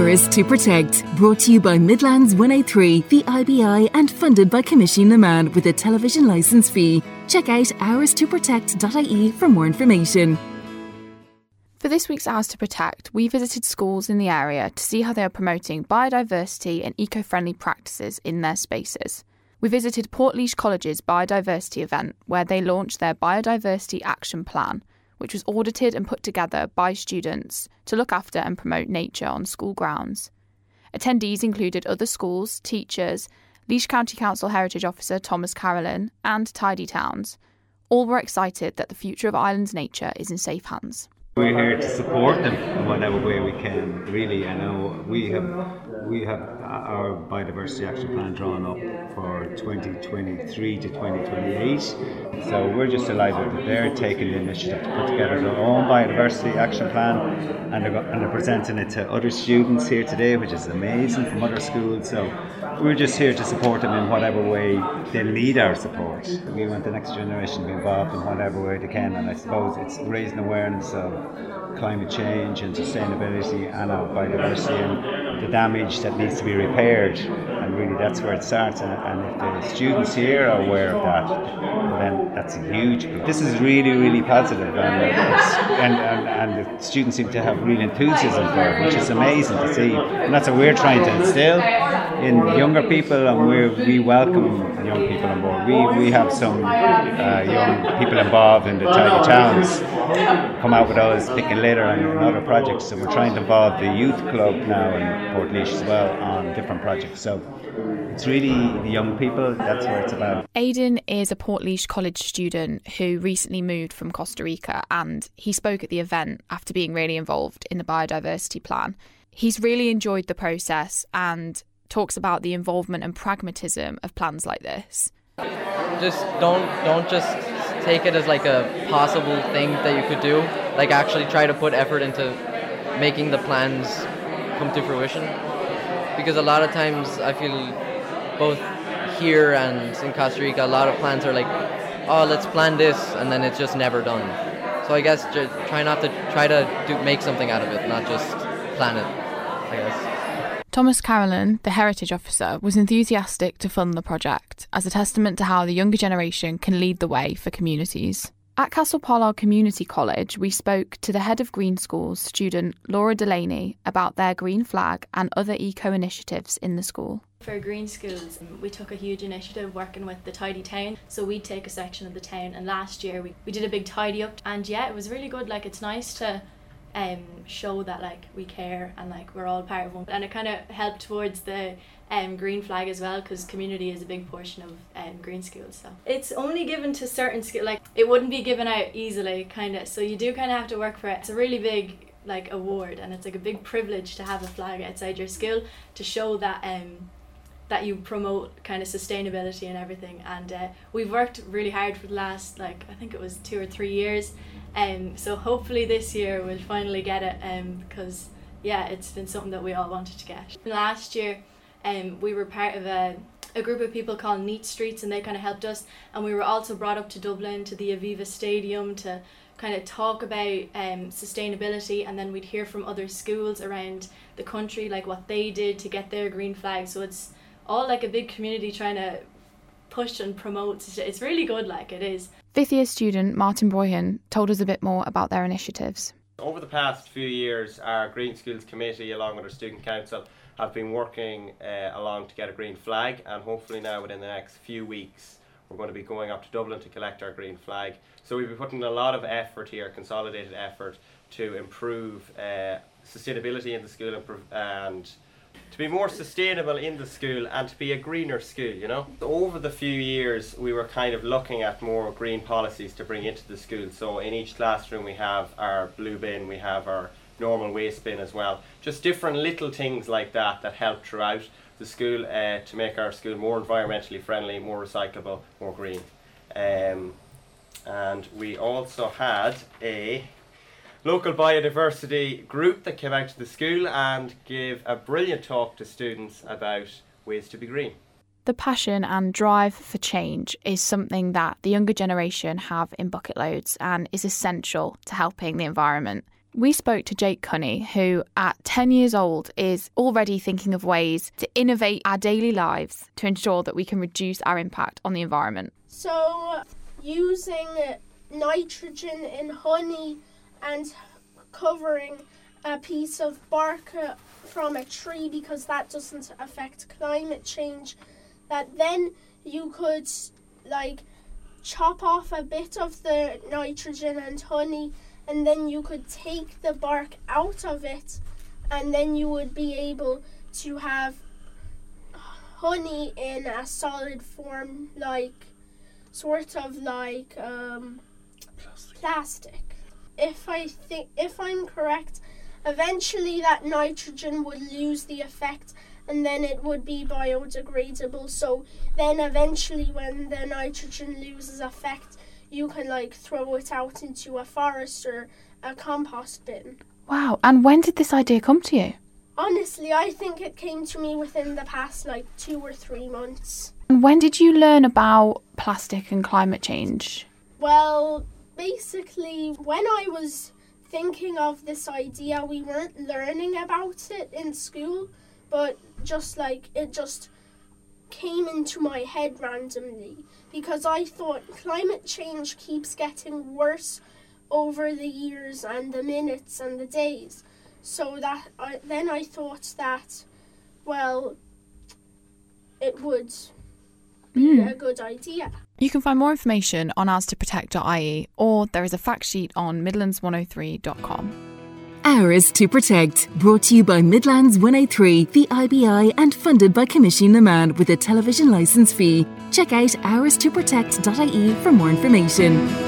Ours to Protect, brought to you by Midlands 103, the IBI, and funded by Commission na Man with a television licence fee. Check out ourstoprotect.ie for more information. For this week's Ours to Protect, we visited schools in the area to see how they are promoting biodiversity and eco-friendly practices in their spaces. We visited Portlaoise College's biodiversity event, where they launched their Biodiversity Action Plan, which was audited and put together by students to look after and promote nature on school grounds. Attendees included other schools, teachers, Laois County Council Heritage Officer Thomas Carolan and Tidy Towns. All were excited that the future of Ireland's nature is in safe hands. We're here to support them in whatever way we can. Really, I know we have our biodiversity action plan drawn up for 2023 to 2028. So we're just delighted that they're taking the initiative to put together their own biodiversity action plan, and they're presenting it to other students here today, which is amazing, from other schools. So we're just here to support them in whatever way they need our support. We want the next generation to be involved in whatever way they can, and I suppose it's raising awareness of climate change and sustainability and of biodiversity and the damage that needs to be repaired, and really that's where it starts. And if the students here are aware of that, well, then that's a huge. This is really, really positive, and the students seem to have real enthusiasm for it, which is amazing to see. And that's what we're trying to instill in younger people, and we welcome young people on board. We have some young people involved in the Tidy Towns, come out with us picking litter and other projects. So we're trying to involve the youth club now in Portlaoise as well on different projects. So it's really the young people, that's what it's about. Aidan is a Portlaoise College student who recently moved from Costa Rica, and he spoke at the event after being really involved in the biodiversity plan. He's really enjoyed the process and talks about the involvement and pragmatism of plans like this. Just don't just take it as like a possible thing that you could do. Like actually try to put effort into making the plans come to fruition. Because a lot of times I feel both here and in Costa Rica, a lot of plans are like, oh, let's plan this, and then it's just never done. So I guess try to make something out of it, not just plan it, I guess. Thomas Carolan, the Heritage Officer, was enthusiastic to fund the project as a testament to how the younger generation can lead the way for communities. At Castle Pollard Community College, we spoke to the head of Green Schools, student Laura Delaney, about their green flag and other eco-initiatives in the school. For Green Schools, we took a huge initiative working with the Tidy Town. So we'd take a section of the town, and last year we did a big tidy up, and yeah, it was really good. Like, it's nice to show that like we care and like we're all part of one, and it kind of helped towards the green flag as well, because community is a big portion of Green Schools. So it's only given to certain schools, like it wouldn't be given out easily, kind of, so you do kind of have to work for it. It's a really big like award, and it's like a big privilege to have a flag outside your school to show that that you promote kind of sustainability and everything. And we've worked really hard for the last, like, I think it was 2 or 3 years. So hopefully this year we'll finally get it, because yeah, it's been something that we all wanted to get. Last year we were part of a group of people called Neat Streets, and they kind of helped us, and we were also brought up to Dublin to the Aviva Stadium to kind of talk about sustainability, and then we'd hear from other schools around the country like what they did to get their green flag. So it's all like a big community trying to push and promote. It's really good, like it is. Fifth year student Martin Broyhan told us a bit more about their initiatives. Over the past few years, our Green Schools Committee, along with our Student Council, have been working along to get a green flag, and hopefully now within the next few weeks we're going to be going up to Dublin to collect our green flag. So we've been putting a lot of effort here, consolidated effort, to improve sustainability in the school and to be more sustainable in the school and to be a greener school, you know. Over the few years we were kind of looking at more green policies to bring into the school. So in each classroom we have our blue bin, we have our normal waste bin as well. Just different little things like that that help throughout the school to make our school more environmentally friendly, more recyclable, more green. And we also had a local biodiversity group that came out to the school and gave a brilliant talk to students about ways to be green. The passion and drive for change is something that the younger generation have in bucket loads and is essential to helping the environment. We spoke to Jake Cunney, who at 10 years old is already thinking of ways to innovate our daily lives to ensure that we can reduce our impact on the environment. So using nitrogen in honey and covering a piece of bark from a tree, because that doesn't affect climate change, that then you could chop off a bit of the nitrogen and honey, and then you could take the bark out of it, and then you would be able to have honey in a solid form, plastic. If I'm correct, eventually that nitrogen would lose the effect, and then it would be biodegradable. So then eventually when the nitrogen loses effect, you can throw it out into a forest or a compost bin. Wow, and when did this idea come to you? Honestly, I think it came to me within the past 2 or 3 months. And when did you learn about plastic and climate change? Well, basically, when I was thinking of this idea, we weren't learning about it in school, but it just came into my head randomly, because I thought climate change keeps getting worse over the years and the minutes and the days. So then I thought that, well, it would be a good idea. You can find more information on ours2protect.ie, or there is a fact sheet on midlands103.com. Ours to Protect, brought to you by Midlands 103, the IBI, and funded by Commission na Man with a television licence fee. Check out ours2protect.ie for more information.